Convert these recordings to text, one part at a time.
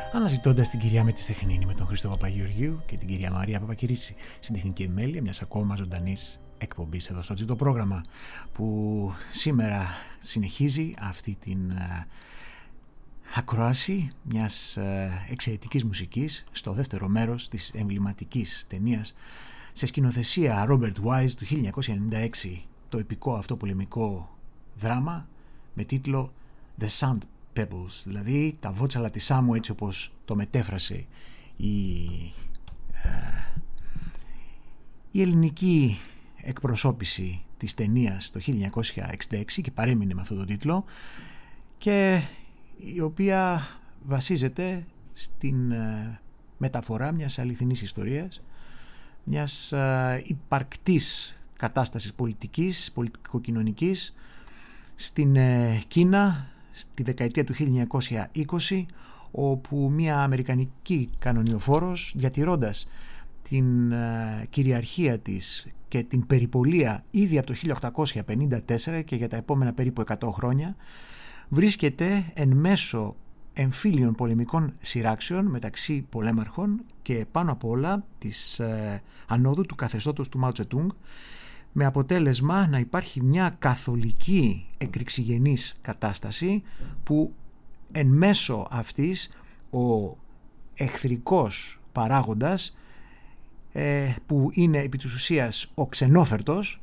Αναζητώντας την κυρία Μετιστεχνίνη με τον Χρήστο Παπαγεωργίου και την κυρία Μαρία Παπακυρίτσι στην τεχνική επιμέλεια μιας ακόμα ζωντανής εκπομπής εδώ στο τρίτο πρόγραμμα, που σήμερα συνεχίζει αυτή την ακρόαση μιας εξαιρετικής μουσικής στο δεύτερο μέρος της εμβληματικής ταινίας σε σκηνοθεσία Robert Wise του 1996, το επικό αυτό πολεμικό δράμα με τίτλο The Sand Pebbles, δηλαδή τα βότσαλα της άμμου, έτσι όπως το μετέφρασε η ελληνική εκπροσώπηση της ταινίας το 1966 και παρέμεινε με αυτόν τον τίτλο, και η οποία βασίζεται στην μεταφορά μιας αληθινής ιστορίας, μιας υπαρκτής κατάστασης πολιτικής, πολιτικοκοινωνικής στην Κίνα στη δεκαετία του 1920, όπου μια αμερικανική κανονιοφόρος, διατηρώντας την κυριαρχία της και την περιπολία ήδη από το 1854 και για τα επόμενα περίπου 100 χρόνια, βρίσκεται εν μέσω εμφύλιων πολεμικών σειράξεων μεταξύ πολέμαρχων και πάνω απ' όλα της ανόδου του καθεστώτος του Μάο Τσετούγκ, με αποτέλεσμα να υπάρχει μια καθολική εκρηξιγενής κατάσταση που εν μέσω αυτής ο εχθρικός παράγοντας, που είναι επί της ουσίας ο ξενόφερτος,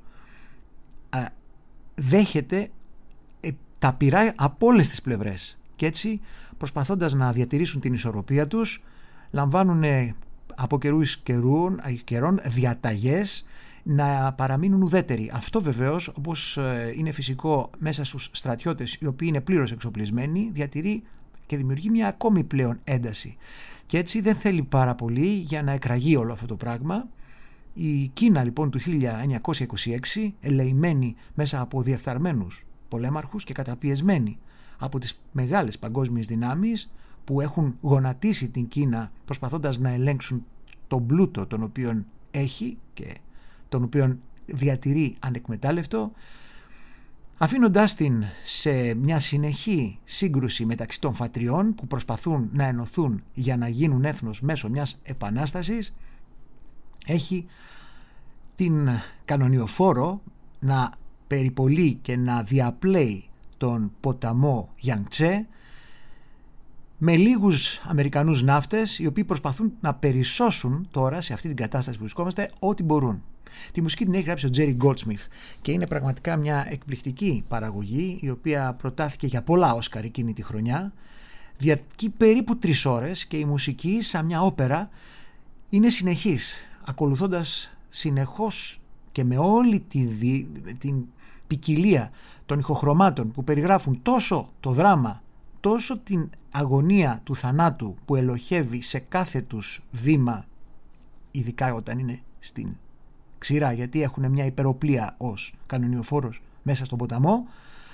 δέχεται τα πυρά από όλες τις πλευρές, και έτσι προσπαθώντας να διατηρήσουν την ισορροπία τους λαμβάνουν από καιρών διαταγές να παραμείνουν ουδέτεροι. Αυτό βεβαίως, όπως είναι φυσικό μέσα στους στρατιώτες οι οποίοι είναι πλήρως εξοπλισμένοι, διατηρεί και δημιουργεί μια ακόμη πλέον ένταση, και έτσι δεν θέλει πάρα πολύ για να εκραγεί όλο αυτό το πράγμα. Η Κίνα λοιπόν του 1926, ελεημένη μέσα από διεφθαρμένους πολέμαρχους και καταπιεσμένη από τις μεγάλες παγκόσμιες δυνάμεις που έχουν γονατίσει την Κίνα προσπαθώντας να ελέγξουν τον πλούτο τον οποίον έχει και τον οποίον διατηρεί ανεκμετάλλευτο, αφήνοντάς την σε μια συνεχή σύγκρουση μεταξύ των φατριών που προσπαθούν να ενωθούν για να γίνουν έθνος μέσω μιας επανάστασης, έχει την κανονιοφόρο να περιπολεί και να διαπλέει τον ποταμό Γιανγκτσέ με λίγους Αμερικανούς ναύτες, οι οποίοι προσπαθούν να περισσώσουν τώρα σε αυτή την κατάσταση που βρισκόμαστε ό,τι μπορούν. Τη μουσική την έχει γράψει ο Τζέρι Γκόλτσμιθ και είναι πραγματικά μια εκπληκτική παραγωγή, η οποία προτάθηκε για πολλά Όσκαρ εκείνη τη χρονιά. Διαρκεί περίπου 3 ώρες και η μουσική, σαν μια όπερα, είναι συνεχής, ακολουθώντας συνεχώς και με όλη την ποικιλία των ηχοχρωμάτων που περιγράφουν τόσο το δράμα, τόσο την αγωνία του θανάτου που ελοχεύει σε κάθε τους βήμα, ειδικά όταν είναι στην ξηρά, γιατί έχουν μια υπεροπλία ως κανονιοφόρος μέσα στον ποταμό,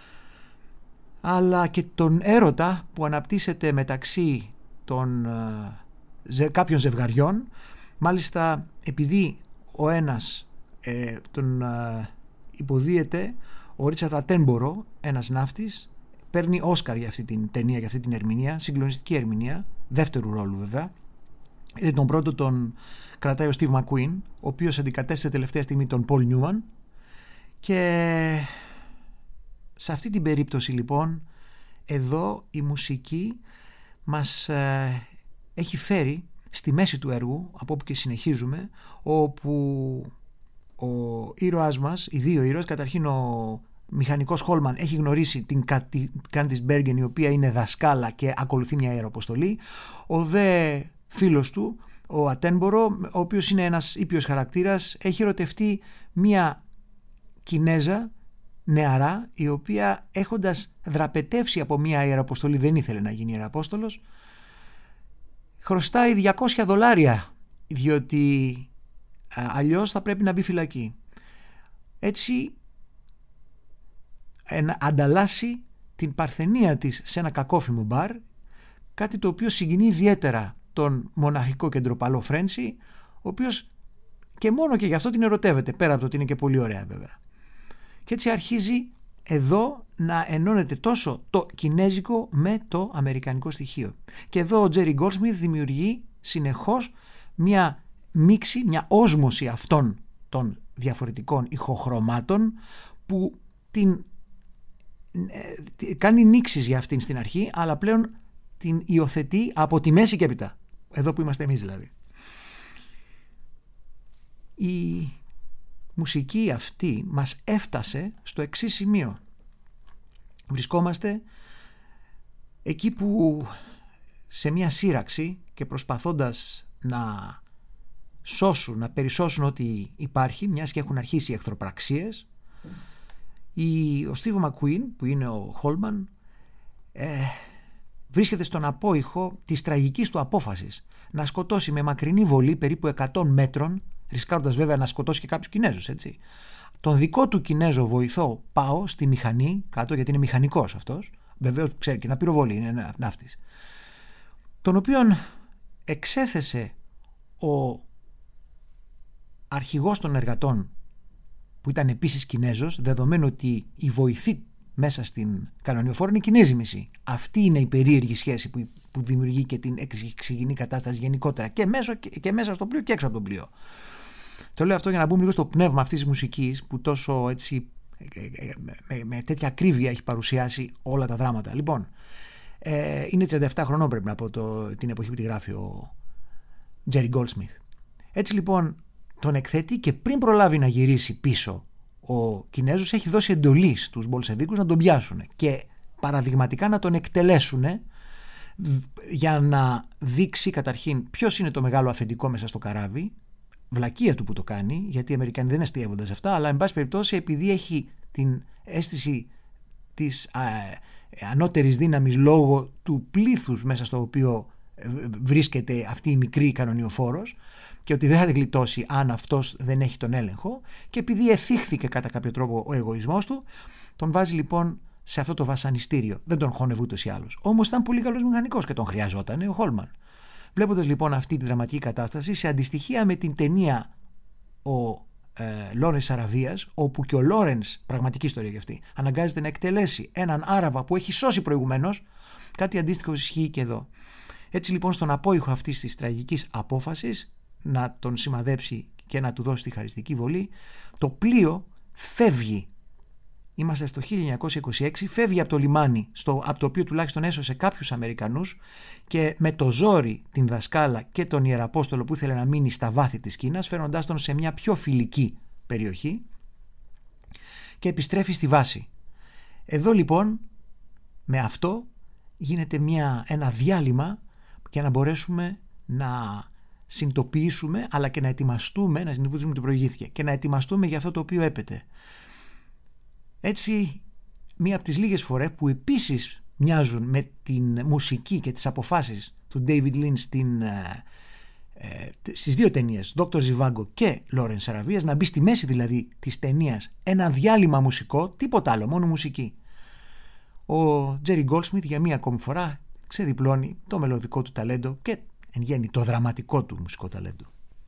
αλλά και τον έρωτα που αναπτύσσεται μεταξύ των κάποιων ζευγαριών. Μάλιστα, επειδή ο ένας τον υποδίεται ο Ρίτσαρντ Ατένμπορο, ένας ναύτης, παίρνει Όσκαρ για αυτή την ταινία, για αυτή την ερμηνεία, συγκλονιστική ερμηνεία, δεύτερου ρόλου βέβαια. Τον πρώτο τον κρατάει ο Στίβ Μακκουίν, ο οποίος αντικατέστησε τελευταία στιγμή τον Πολ Νιούμαν, και σε αυτή την περίπτωση λοιπόν εδώ η μουσική μας έχει φέρει στη μέση του έργου, από όπου και συνεχίζουμε, όπου ο ήρωάς μας, οι δύο ήρωες, καταρχήν ο μηχανικός Χόλμαν έχει γνωρίσει την Κάντις Μπέργεν, η οποία είναι δασκάλα και ακολουθεί μια ιεροαποστολή. Ο δε φίλος του, ο Ατένμπορο, ο οποίος είναι ένας ήπιος χαρακτήρας, έχει ερωτευτεί μια Κινέζα νεαρά, η οποία έχοντας δραπετεύσει από μια ιεροαποστολή, δεν ήθελε να γίνει ιεροαπόστολος, χρωστάει $200, διότι αλλιώς θα πρέπει να μπει φυλακή. Έτσι ανταλλάσσει την παρθενία της σε ένα κακόφημο μπαρ, κάτι το οποίο συγκινεί ιδιαίτερα τον μοναχικό και ντροπαλό Φρέντσι, ο οποίος και μόνο και γι' αυτό την ερωτεύεται, πέρα από το ότι είναι και πολύ ωραία βέβαια. Και έτσι αρχίζει εδώ να ενώνεται τόσο το κινέζικο με το αμερικανικό στοιχείο. Και εδώ ο Τζέρι Γκόλdsμιθ δημιουργεί συνεχώς μια μίξη, μια όσμωση αυτών των διαφορετικών ηχοχρωμάτων που κάνει νήξεις για αυτήν στην αρχή, αλλά πλέον την υιοθετεί από τη μέση και έπειτα. Εδώ που είμαστε εμείς δηλαδή. Η μουσική αυτή μας έφτασε στο εξής σημείο. Βρισκόμαστε εκεί που σε μια σύραξη και προσπαθώντας να περισσώσουν ό,τι υπάρχει, μιας και έχουν αρχίσει οι εχθροπραξίες, ο Στίβ Μακκουίν, που είναι ο Χόλμαν, βρίσκεται στον απόϊχο της τραγικής του απόφασης να σκοτώσει με μακρινή βολή περίπου 100 μέτρων, ρισκάροντας βέβαια να σκοτώσει και κάποιους Κινέζους, έτσι, τον δικό του Κινέζο βοηθό Πάο στη μηχανή κάτω, γιατί είναι μηχανικός αυτός, βεβαίως ξέρει και να πυροβολεί, είναι ναύτης, τον οποίον εξέθεσε ο αρχηγός των εργατών, που ήταν επίσης Κινέζος, δεδομένου ότι η βοηθή μέσα στην κανονιοφόρο είναι Κινέζοι μισή. Αυτή είναι η περίεργη σχέση που δημιουργεί και την εξυγινή κατάσταση γενικότερα και μέσα στο πλοίο και έξω από το πλοίο. Το λέω αυτό για να μπούμε λίγο στο πνεύμα αυτής της μουσικής που τόσο έτσι με τέτοια ακρίβεια έχει παρουσιάσει όλα τα δράματα. Λοιπόν, είναι 37 χρονών πρέπει να πω την εποχή που τη γράφει ο Τζέρι Γκόλdsμιθ. Έτσι λοιπόν τον εκθέτει και πριν προλάβει να γυρίσει πίσω ο Κινέζος έχει δώσει εντολή στους Μπολσεβίκους να τον πιάσουν και παραδειγματικά να τον εκτελέσουν για να δείξει καταρχήν ποιος είναι το μεγάλο αφεντικό μέσα στο καράβι. Βλακεία του που το κάνει, γιατί οι Αμερικανοί δεν αστείευονται σε αυτά, αλλά εν πάση περιπτώσει επειδή έχει την αίσθηση της ανώτερης δύναμης λόγω του πλήθους μέσα στο οποίο βρίσκεται αυτή η μικρή κανονιοφόρος και ότι δεν θα την γλιτώσει αν αυτός δεν έχει τον έλεγχο, και επειδή εθίχθηκε κατά κάποιο τρόπο ο εγωισμός του, τον βάζει λοιπόν σε αυτό το βασανιστήριο. Δεν τον χώνευε ούτως ή άλλως. Όμως ήταν πολύ καλός μηχανικός και τον χρειαζόταν ο Χόλμαν. Βλέποντας λοιπόν αυτή τη δραματική κατάσταση σε αντιστοιχεία με την ταινία ο Λόρενς Αραβίας, όπου και ο Λόρενς, πραγματική ιστορία για αυτή, αναγκάζεται να εκτελέσει έναν Άραβα που έχει σώσει προηγουμένως, κάτι αντίστοιχο ισχύει και εδώ. Έτσι λοιπόν στον απόϊχο αυτής της τραγικής απόφασης να τον σημαδέψει και να του δώσει τη χαριστική βολή, το πλοίο φεύγει. Είμαστε στο 1926, φεύγει από το λιμάνι, από το οποίο τουλάχιστον έσωσε κάποιους Αμερικανούς, και με το ζόρι την δασκάλα και τον Ιεραπόστολο που ήθελε να μείνει στα βάθη της Κίνας, φέρνοντάς τον σε μια πιο φιλική περιοχή, και επιστρέφει στη βάση. Εδώ λοιπόν με αυτό γίνεται ένα διάλειμμα για να μπορέσουμε να συνειδητοποιήσουμε, αλλά και να ετοιμαστούμε, να συνειδητοποιήσουμε ότι προηγήθηκε και να ετοιμαστούμε για αυτό το οποίο έπεται. Έτσι, μία από τις λίγες φορές που επίσης μοιάζουν με την μουσική και τις αποφάσεις του David Lynch στις δύο ταινίες, Dr. Zhivago και Lawrence Αραβίας, να μπει στη μέση δηλαδή της ταινίας ένα διάλειμμα μουσικό, τίποτα άλλο, μόνο μουσική. Ο Jerry Goldsmith για μία ακόμη φορά ξεδιπλώνει το μελωδικό του ταλέντο και εν γέννη το δραματικό του μουσικό ταλέντο.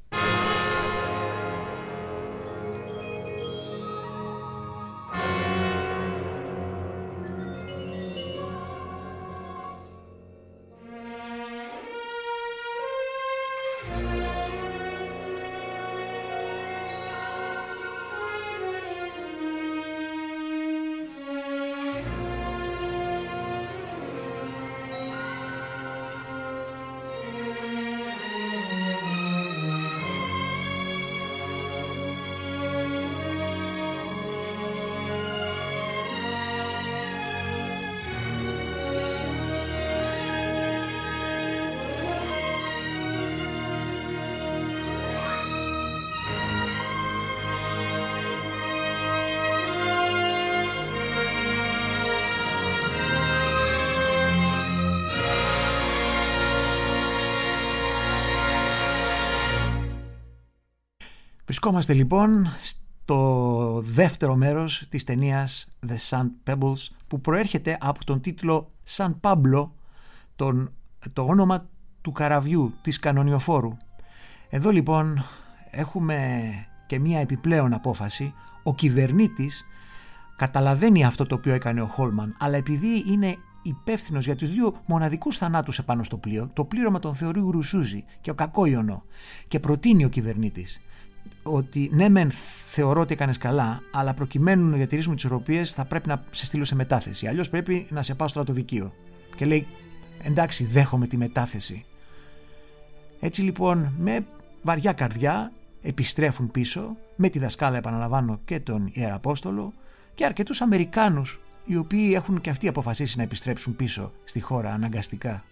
Βρισκόμαστε λοιπόν στο δεύτερο μέρος της ταινίας The Sand Pebbles, που προέρχεται από τον τίτλο San Pablo, το όνομα του καραβιού, της κανονιοφόρου. Εδώ λοιπόν έχουμε και μία επιπλέον απόφαση. Ο κυβερνήτης καταλαβαίνει αυτό το οποίο έκανε ο Χόλμαν, αλλά επειδή είναι υπεύθυνος για τους δύο μοναδικούς θανάτους επάνω στο πλοίο, το πλήρωμα τον θεωρεί γρουσούζι και ο κακόιονο, και προτείνει ο κυβερνήτης ότι ναι μεν θεωρώ ότι έκανες καλά, αλλά προκειμένου να διατηρήσουμε τις ισορροπίες θα πρέπει να σε στείλω σε μετάθεση, αλλιώς πρέπει να σε πάω στο στρατοδικείο. Και λέει εντάξει, δέχομαι τη μετάθεση. Έτσι λοιπόν με βαριά καρδιά επιστρέφουν πίσω με τη δασκάλα, επαναλαμβάνω, και τον Ιεραπόστολο και αρκετούς Αμερικάνους οι οποίοι έχουν και αυτοί αποφασίσει να επιστρέψουν πίσω στη χώρα αναγκαστικά.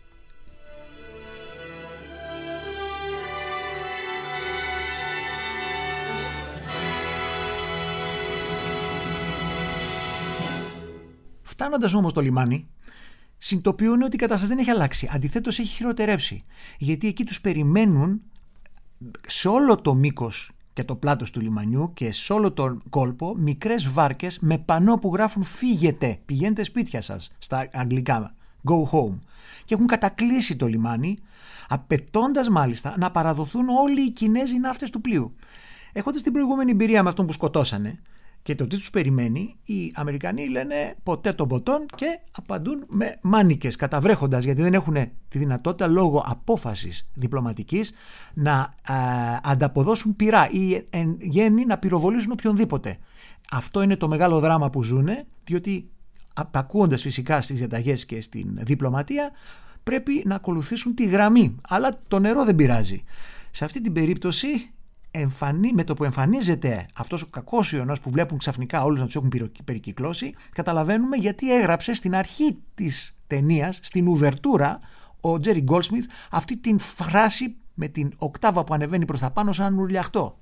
Φτάνοντας όμως στο λιμάνι, συνειδητοποιούν ότι η κατάσταση δεν έχει αλλάξει. Αντιθέτως έχει χειροτερεύσει. Γιατί εκεί τους περιμένουν σε όλο το μήκος και το πλάτος του λιμανιού και σε όλο τον κόλπο μικρές βάρκες με πανό που γράφουν «Φύγετε, πηγαίνετε σπίτια σας» στα αγγλικά, «Go home». Και έχουν κατακλείσει το λιμάνι, απαιτώντας μάλιστα να παραδοθούν όλοι οι Κινέζοι ναύτες του πλοίου. Έχοντας την προηγούμενη εμπειρία με αυτόν που σκοτώσανε και το τι τους περιμένει, οι Αμερικανοί λένε ποτέ τον ποτόν και απαντούν με μάνικες, καταβρέχοντας, γιατί δεν έχουν τη δυνατότητα λόγω απόφασης διπλωματικής να ανταποδώσουν πυρά ή εν γέννη να πυροβολήσουν οποιονδήποτε. Αυτό είναι το μεγάλο δράμα που ζουνε, διότι απακούοντας φυσικά στις διαταγές και στην διπλωματία πρέπει να ακολουθήσουν τη γραμμή, αλλά το νερό δεν πειράζει. Σε αυτή την περίπτωση με το που εμφανίζεται αυτός ο κακός ιονός που βλέπουν ξαφνικά όλους να τους έχουν περικυκλώσει, καταλαβαίνουμε γιατί έγραψε στην αρχή της ταινίας, στην ουβερτούρα, ο Τζέρι Γκόλσμιθ αυτή την φράση με την οκτάβα που ανεβαίνει προς τα πάνω σαν ουρλιαχτό.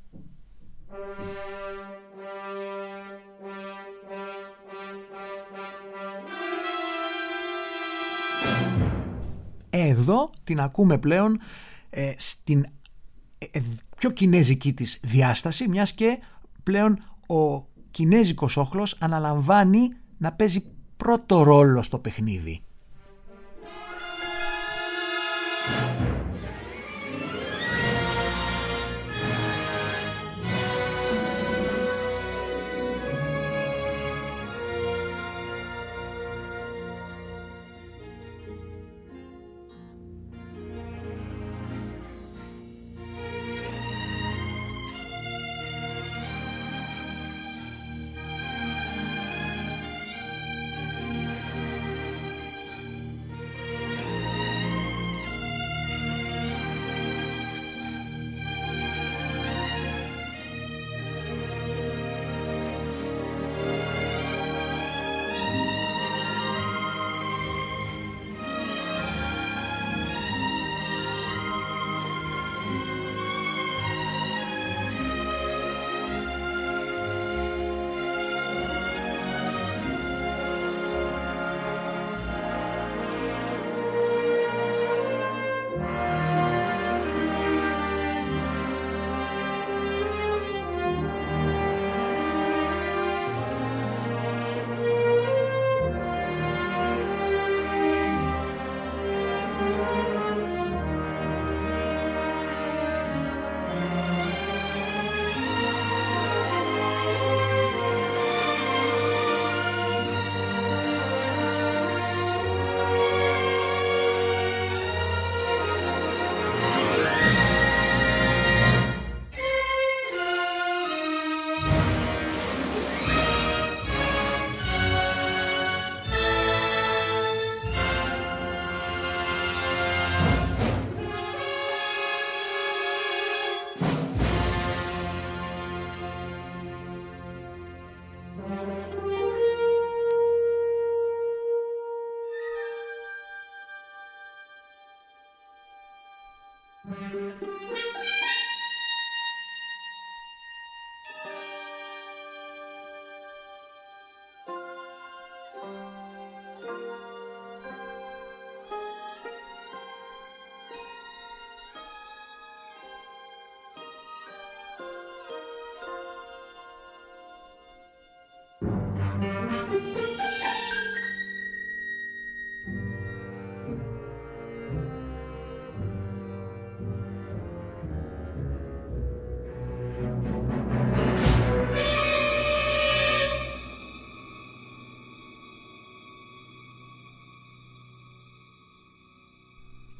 Εδώ την ακούμε πλέον στην πιο κινέζικη της διάσταση, μιας και πλέον ο κινέζικος όχλος αναλαμβάνει να παίζει πρώτο ρόλο στο παιχνίδι.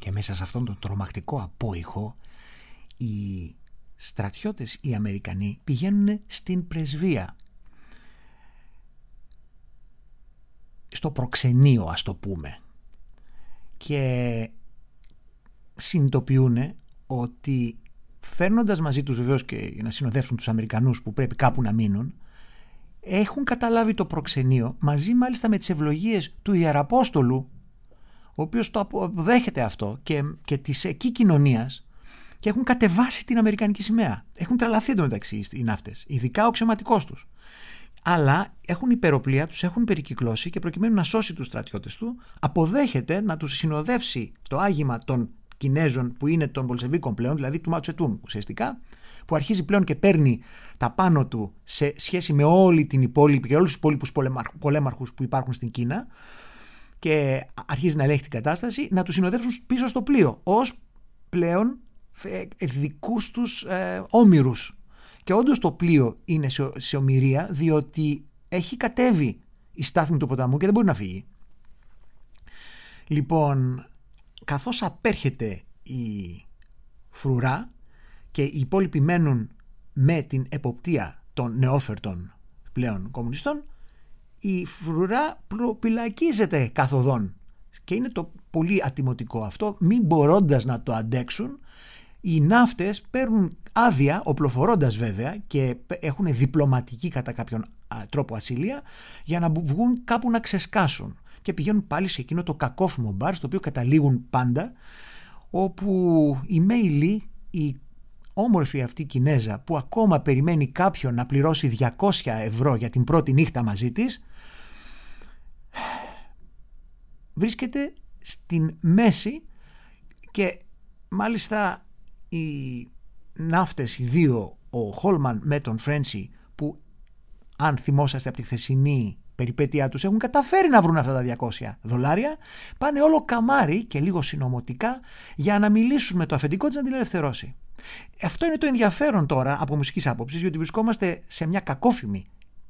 Και μέσα σε αυτόν τον τρομακτικό απόϊχο οι στρατιώτες οι Αμερικανοί πηγαίνουν στην πρεσβεία, στο προξενείο ας το πούμε, και συνειδητοποιούν ότι φέρνοντας μαζί τους βεβαίως και να συνοδεύσουν τους Αμερικανούς που πρέπει κάπου να μείνουν, έχουν καταλάβει το προξενείο μαζί μάλιστα με τις ευλογίες του Ιεραπόστολου, ο οποίος το αποδέχεται αυτό και της εκεί κοινωνίας, και έχουν κατεβάσει την αμερικανική σημαία. Έχουν τρελαθεί εντωμεταξύ οι ναύτες, ειδικά ο ξεματικός τους. Αλλά έχουν υπεροπλία, τους έχουν περικυκλώσει και προκειμένου να σώσει τους στρατιώτες του, αποδέχεται να τους συνοδεύσει το άγημα των Κινέζων που είναι των Μπολσεβίκων πλέον, δηλαδή του Μάο Τσετούν ουσιαστικά, που αρχίζει πλέον και παίρνει τα πάνω του σε σχέση με όλη την υπόλοιπη και όλους τους υπόλοιπους πολέμαρχους που υπάρχουν στην Κίνα, και αρχίζει να ελέγχει την κατάσταση, να τους συνοδεύσουν πίσω στο πλοίο ως πλέον δικούς τους όμηρους. Και όντως το πλοίο είναι σε ομηρία, διότι έχει κατέβει η στάθμη του ποταμού και δεν μπορεί να φύγει. Λοιπόν, καθώς απέρχεται η φρουρά και οι υπόλοιποι μένουν με την εποπτεία των νεόφερτων πλέον κομμουνιστών, η φρουρά προπυλακίζεται καθοδόν. Και είναι το πολύ ατιμωτικό αυτό, μην μπορώντας να το αντέξουν, οι ναύτες παίρνουν άδεια, οπλοφορώντας βέβαια, και έχουν διπλωματική κατά κάποιον τρόπο ασυλία, για να βγουν κάπου να ξεσκάσουν. Και πηγαίνουν πάλι σε εκείνο το κακόφημο μπαρ, στο οποίο καταλήγουν πάντα, όπου η Μέι Λι, η όμορφη αυτή Κινέζα, που ακόμα περιμένει κάποιον να πληρώσει 200 ευρώ για την πρώτη νύχτα μαζί της, βρίσκεται στην μέση, και μάλιστα οι ναύτες, οι δύο, ο Χόλμαν με τον Φρέντσι, που αν θυμόσαστε από τη χθεσινή περιπέτειά τους έχουν καταφέρει να βρουν αυτά τα $200, πάνε όλο καμάρι και λίγο συνωμοτικά για να μιλήσουν με το αφεντικό της να την ελευθερώσει. Αυτό είναι το ενδιαφέρον τώρα από μουσικής άποψης, διότι βρισκόμαστε σε μια κακόφημη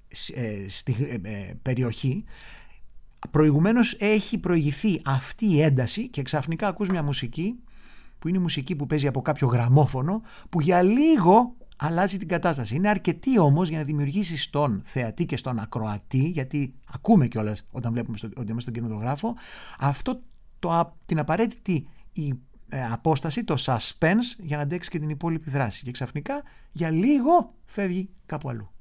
περιοχή. Προηγουμένως έχει προηγηθεί αυτή η ένταση και ξαφνικά ακούς μια μουσική που είναι η μουσική που παίζει από κάποιο γραμμόφωνο, που για λίγο αλλάζει την κατάσταση. Είναι αρκετή όμως για να δημιουργήσει στον θεατή και στον ακροατή, γιατί ακούμε κιόλας όταν βλέπουμε ότι είμαστε στον κινηματογράφο, την απαραίτητη απόσταση, το suspense, για να αντέξει και την υπόλοιπη δράση. Και ξαφνικά για λίγο φεύγει κάπου αλλού.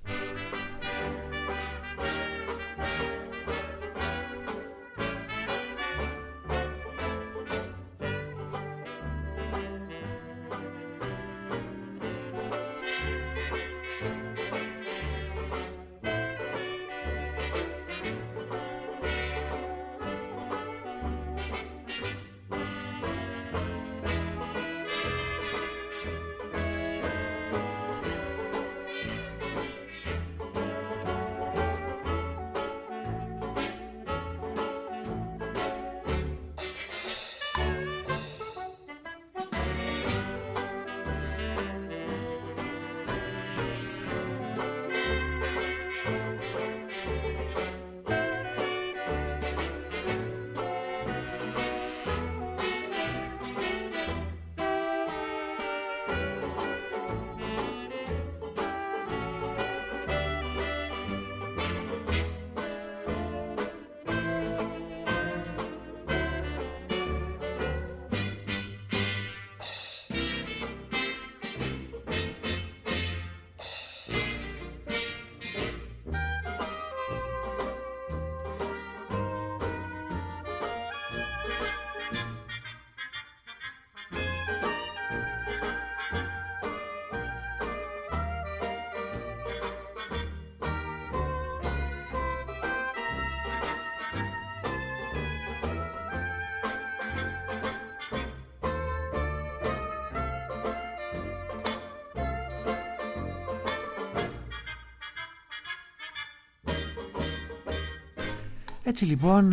Έτσι λοιπόν,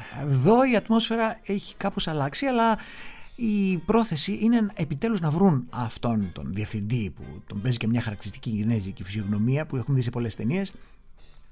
εδώ η ατμόσφαιρα έχει κάπως αλλάξει, αλλά η πρόθεση είναι επιτέλους να βρουν αυτόν τον διευθυντή που τον παίζει και μια χαρακτηριστική κινέζικη φυσιογνωμία που έχουμε δει σε πολλές ταινίες,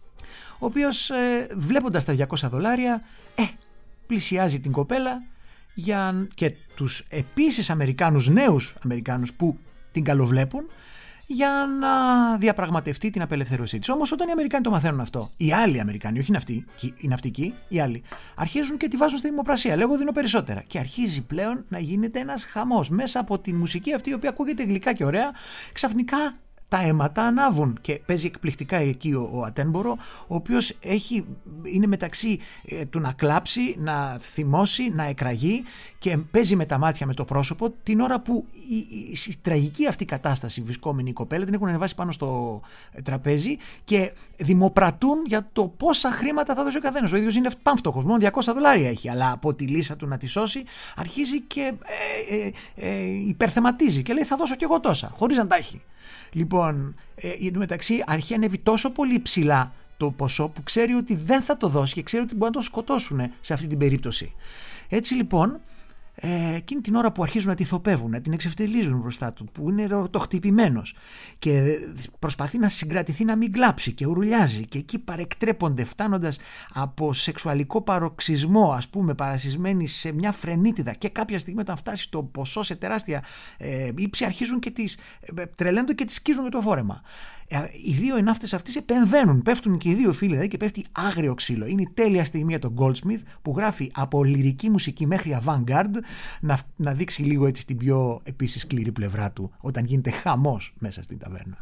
ο οποίος βλέποντας τα $200 πλησιάζει την κοπέλα και τους επίσης νέους Αμερικάνους που την καλοβλέπουν, για να διαπραγματευτεί την απελευθέρωσή της. Όμως όταν οι Αμερικάνοι το μαθαίνουν αυτό, οι άλλοι Αμερικάνοι, όχι οι ναυτικοί, οι άλλοι, αρχίζουν και τη βάζουν στη δημοπρασία. Λέγω δίνω περισσότερα. Και αρχίζει πλέον να γίνεται ένας χαμός. Μέσα από τη μουσική αυτή, η οποία ακούγεται γλυκά και ωραία, ξαφνικά τα αίματα ανάβουν και παίζει εκπληκτικά εκεί ο Ατένμπορο, ο οποίος είναι μεταξύ του να κλάψει, να θυμώσει, να εκραγεί και παίζει με τα μάτια, με το πρόσωπο, την ώρα που η τραγική αυτή κατάσταση βρισκόμενη η κοπέλα την έχουν ανεβάσει πάνω στο τραπέζι και δημοπρατούν για το πόσα χρήματα θα δώσει ο καθένας. Ο ίδιος είναι πανφτωχός, μόνο $200 έχει, αλλά από τη λύσα του να τη σώσει αρχίζει και υπερθεματίζει και λέει θα δώσω κι εγώ τόσα, χωρίς να τα έχει. Λοιπόν, μεταξύ αρχή ανέβει τόσο πολύ ψηλά το ποσό που ξέρει ότι δεν θα το δώσει και ξέρει ότι μπορεί να τον σκοτώσουν σε αυτή την περίπτωση. Έτσι λοιπόν, εκείνη την ώρα που αρχίζουν να τη θοπεύουν, να την εξευτελίζουν μπροστά του, που είναι το χτυπημένος και προσπαθεί να συγκρατηθεί να μην κλάψει και ουρλιάζει και εκεί παρεκτρέπονται, φτάνοντας από σεξουαλικό παροξισμό, ας πούμε, παρασυσμένοι σε μια φρενίτιδα, και κάποια στιγμή όταν φτάσει το ποσό σε τεράστια ύψη αρχίζουν και τρελαίνονται και τις σκίζουν με το φόρεμα. Οι δύο εναύτες αυτές επεμβαίνουν, πέφτουν και οι δύο φίλοι δηλαδή και πέφτει άγριο ξύλο. Είναι η τέλεια στιγμή για τον Goldsmith που γράφει από λυρική μουσική μέχρι avant-garde να δείξει λίγο έτσι την πιο επίσης σκληρή πλευρά του όταν γίνεται χαμός μέσα στην ταβέρνα.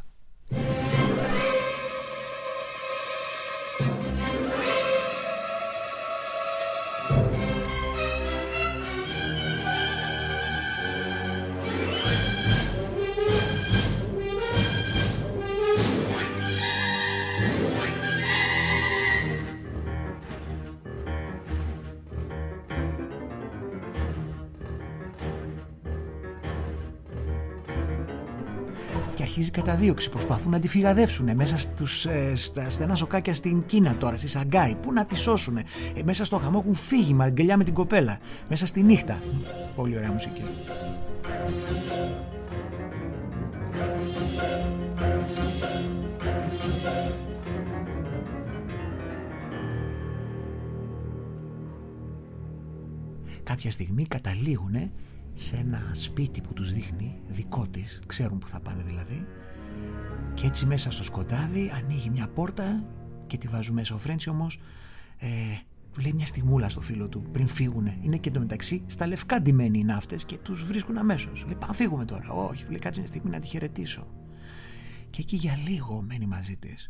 Και αρχίζει καταδίωξη. Προσπαθούν να τη φυγαδεύσουν μέσα στα στενά σοκάκια στην Κίνα τώρα, στη Σαγκάη. Πού να τη σώσουν. Μέσα στο χαμό έχουν φύγει αγκαλιά με την κοπέλα. Μέσα στη νύχτα. Πολύ ωραία μουσική. Κάποια στιγμή καταλήγουνε σε ένα σπίτι που τους δείχνει δικό της, ξέρουν που θα πάνε δηλαδή, και έτσι μέσα στο σκοτάδι ανοίγει μια πόρτα και τη βάζουν μέσα. Ο Φρέντσι όμως λέει μια στιγμούλα στο φίλο του πριν φύγουνε. Είναι και εντωμεταξύ στα λευκά ντυμένοι οι ναύτες και τους βρίσκουν αμέσως. Λέει πάμε φύγουμε τώρα. Όχι, λέει κάτσε μια στιγμή να τη χαιρετήσω. Και εκεί για λίγο μένει μαζί της,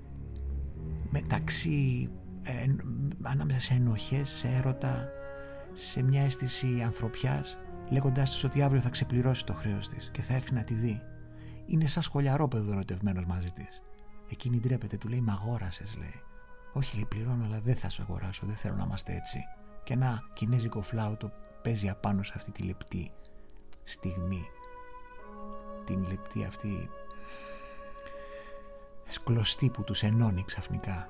μεταξύ ανάμεσα σε ενοχές, σε έρωτα, σε μια αίσθηση ανθρωπιάς, λέγοντάς της ότι αύριο θα ξεπληρώσει το χρέος της και θα έρθει να τη δει. Είναι σαν σχολιαρόπαιδο ερωτευμένος μαζί της. Εκείνη ντρέπεται, του λέει «Μ' αγόρασες», λέει. «Όχι», λέει, «πληρώνω, αλλά δεν θα σου αγοράσω, δεν θέλω να είμαστε έτσι». Και ένα κινέζικο φλάουτο παίζει απάνω σε αυτή τη λεπτή στιγμή. Την λεπτή αυτή σκλωστή που τους ενώνει ξαφνικά.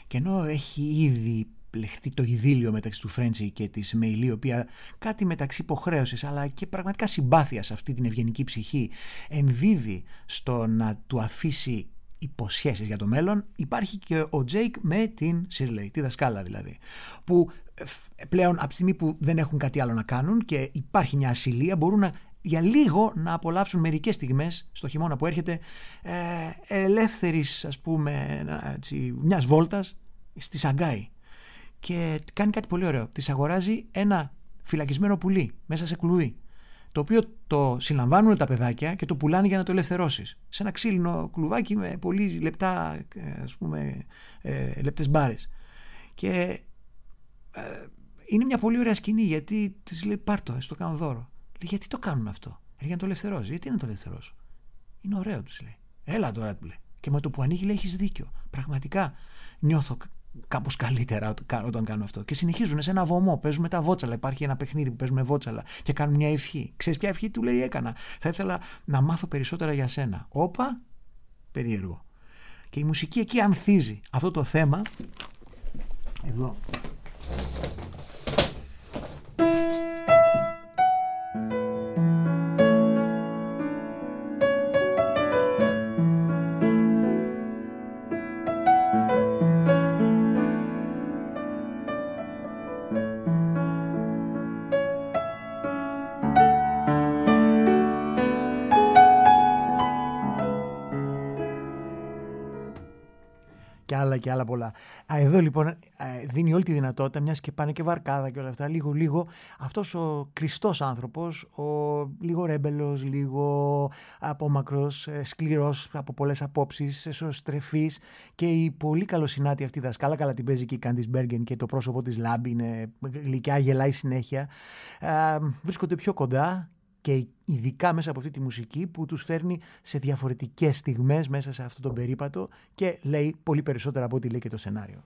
Και ενώ έχει ήδη πλεχτεί το ειδήλιο μεταξύ του Φρέντσι και της Μέιλι, η οποία κάτι μεταξύ υποχρέωσης αλλά και πραγματικά συμπάθεια σε αυτή την ευγενική ψυχή ενδίδει στο να του αφήσει υποσχέσεις για το μέλλον, υπάρχει και ο Τζέικ με την Σίρλεϊ, τη δασκάλα δηλαδή, που πλέον από τη στιγμή που δεν έχουν κάτι άλλο να κάνουν και υπάρχει μια ασυλία, μπορούν για λίγο να απολαύσουν μερικές στιγμές στο χειμώνα που έρχεται ελεύθερης, ας πούμε, μιας βόλτας στη Σαγκάη. Και κάνει κάτι πολύ ωραίο. Της αγοράζει ένα φυλακισμένο πουλί μέσα σε κλουβί, το οποίο το συλλαμβάνουν τα παιδάκια και το πουλάνε για να το ελευθερώσεις. Σε ένα ξύλινο κλουβάκι με πολύ λεπτά, ας πούμε, λεπτές μπάρες. Και είναι μια πολύ ωραία σκηνή, γιατί της λέει πάρ' το κάνω δώρο. Λέει γιατί το κάνουν αυτό? Για να το ελευθερώσει. Γιατί να το ελευθερώσω? Είναι ωραίο, της λέει. Έλα τώρα, του λέει. Και με το που ανοίγει λέει έχεις δίκιο. Πραγματικά νιώθω κάπως καλύτερα όταν κάνω αυτό. Και συνεχίζουν σε ένα βωμό. Παίζουν με τα βότσαλα. Υπάρχει ένα παιχνίδι που παίζουμε βότσαλα και κάνουν μια ευχή. Ξέρεις ποια ευχή? Του λέει έκανα. Θα ήθελα να μάθω περισσότερα για σένα. Όπα, περίεργο. Και η μουσική εκεί ανθίζει αυτό το θέμα. Εδώ. Και άλλα πολλά. Εδώ λοιπόν δίνει όλη τη δυνατότητα, μιας και πάνε και βαρκάδα και όλα αυτά, λίγο αυτός ο κλειστός άνθρωπος, ο λίγο ρέμπελος, λίγο απόμακρος, σκληρός από πολλές απόψεις, εσωστρεφής, και η πολύ καλοσυνάτη αυτή δασκάλα, καλά την παίζει και η Κάντις Μπέργκεν και το πρόσωπο της Λάμπη είναι γλυκιά, γελάει συνέχεια, βρίσκονται πιο κοντά. Και ειδικά μέσα από αυτή τη μουσική που τους φέρνει σε διαφορετικές στιγμές μέσα σε αυτόν τον περίπατο και λέει πολύ περισσότερα από ό,τι λέει και το σενάριο.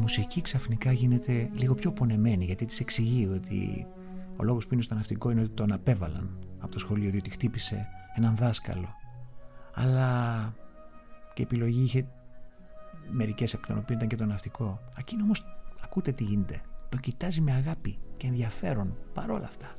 μουσική ξαφνικά γίνεται λίγο πιο πονεμένη, γιατί της εξηγεί ότι ο λόγος που είναι στο ναυτικό είναι ότι τον απέβαλαν από το σχολείο διότι χτύπησε έναν δάσκαλο, αλλά και επιλογή είχε μερικές εκ των οποίων ήταν και το ναυτικό. Εκείνο όμως ακούτε τι γίνεται, το κοιτάζει με αγάπη και ενδιαφέρον παρόλα αυτά.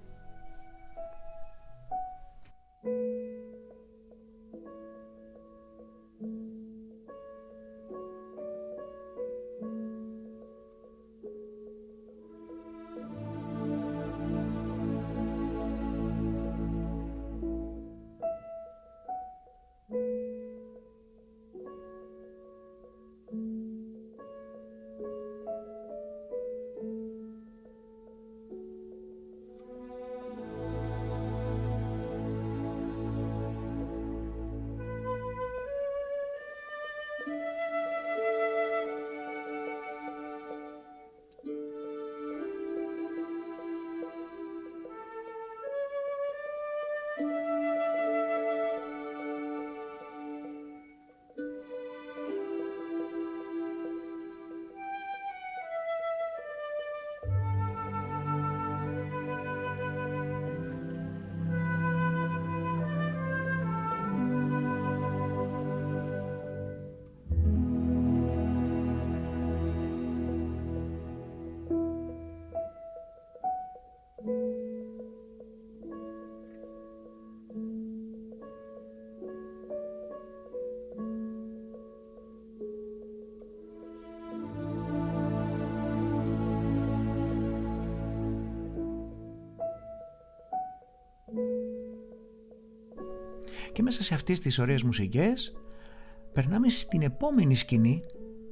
Και μέσα σε αυτές τις ωραίες μουσικές περνάμε στην επόμενη σκηνή,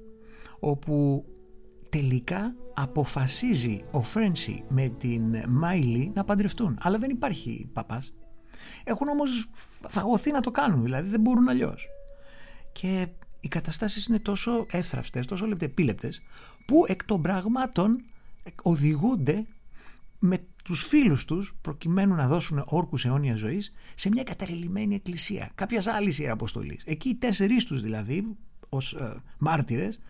όπου τελικά αποφασίζει ο Φρένσι με την Μάιλι να παντρευτούν, αλλά δεν υπάρχει παπάς. Έχουν όμως φαγωθεί να το κάνουν, δηλαδή δεν μπορούν αλλιώς. Και οι καταστάσεις είναι τόσο εύθραυστες, τόσο λεπτεπίλεπτες, που εκ των πραγμάτων οδηγούνται με τους φίλους τους, προκειμένου να δώσουν όρκους αιώνιας ζωής, σε μια καταρρελειμμένη εκκλησία κάποιας άλλης ιεραποστολής. Εκεί οι 4 τους δηλαδή ως μάρτυρες,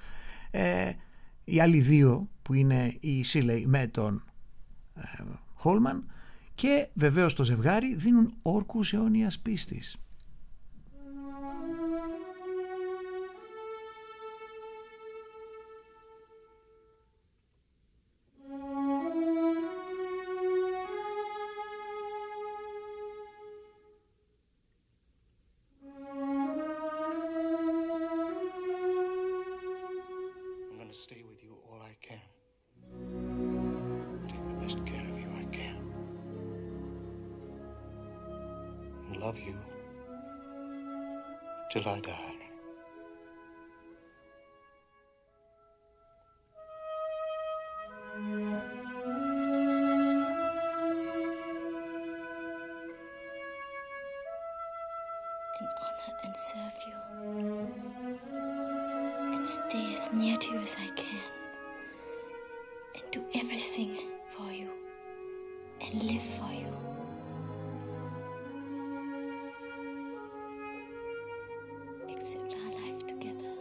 οι άλλοι 2 που είναι η Σίλεϊ με τον Χόλμαν, και βεβαίως το ζευγάρι, δίνουν όρκους αιώνιας πίστης. Stay with you all I can. Take the best care of you I can. And love you till I die. And honor and serve you. And stay as near to you as I can, and do everything for you, and live for you. Except our life together.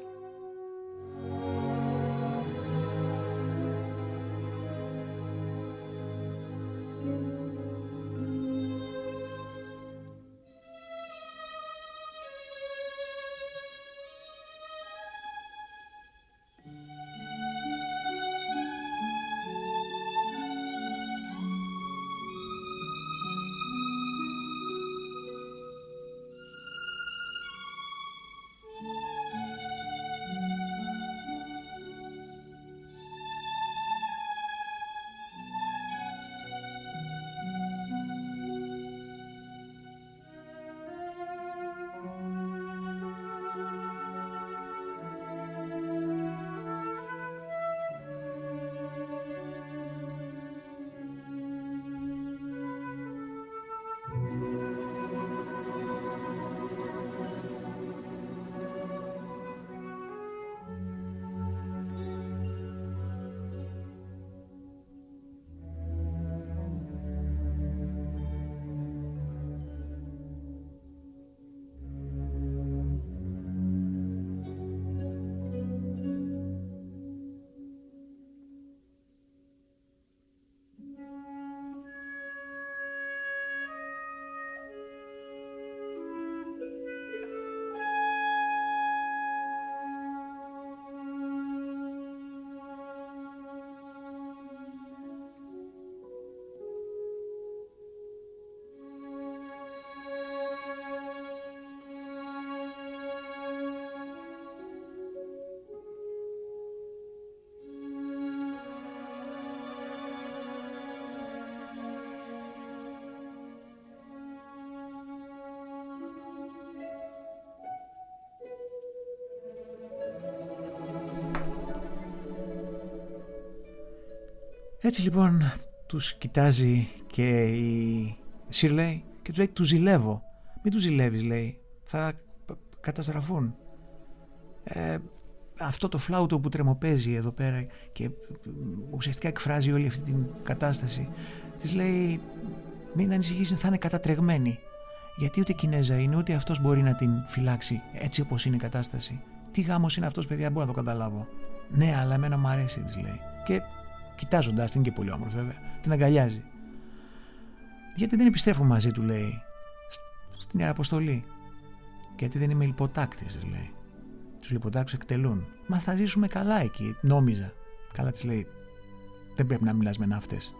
Έτσι λοιπόν τους κοιτάζει και η Shirley και τους λέει: «Τους ζηλεύω». «Μην τους ζηλεύεις», λέει, «θα καταστραφούν». Αυτό το φλάουτο που τρεμοπαίζει εδώ πέρα και ουσιαστικά εκφράζει όλη αυτή την κατάσταση, της λέει: «Μην ανησυχείς, θα είναι κατατρεγμένη, γιατί ούτε Κινέζα είναι, ούτε αυτός μπορεί να την φυλάξει έτσι όπως είναι η κατάσταση. Τι γάμος είναι αυτός, παιδιά, μπορώ να το καταλάβω». «Ναι, αλλά εμένα μου αρέσει», της λέει, και κοιτάζοντας την, και πολύ όμορφη βέβαια, την αγκαλιάζει. «Γιατί δεν επιστρέφω μαζί του», λέει, «στην Ιεραποστολή?» «Γιατί δεν είμαι λιποτάκτης», της λέει. «Τους λιποτάκτους εκτελούν». «Μα θα ζήσουμε καλά εκεί», νόμιζα. «Καλά», της λέει, «δεν πρέπει να μιλάς με ναύτες».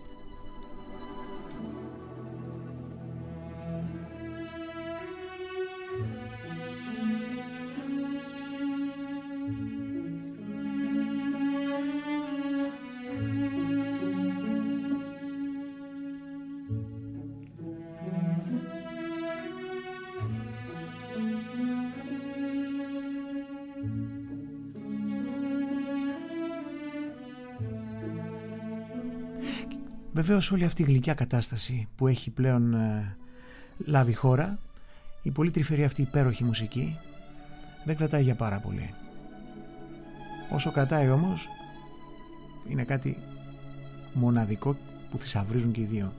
Βεβαίως όλη αυτή η γλυκιά κατάσταση που έχει πλέον λάβει χώρα, η πολύ τρυφερή αυτή υπέροχη μουσική, δεν κρατάει για πάρα πολύ. Όσο κρατάει όμως, είναι κάτι μοναδικό που θησαυρίζουν και οι δύο.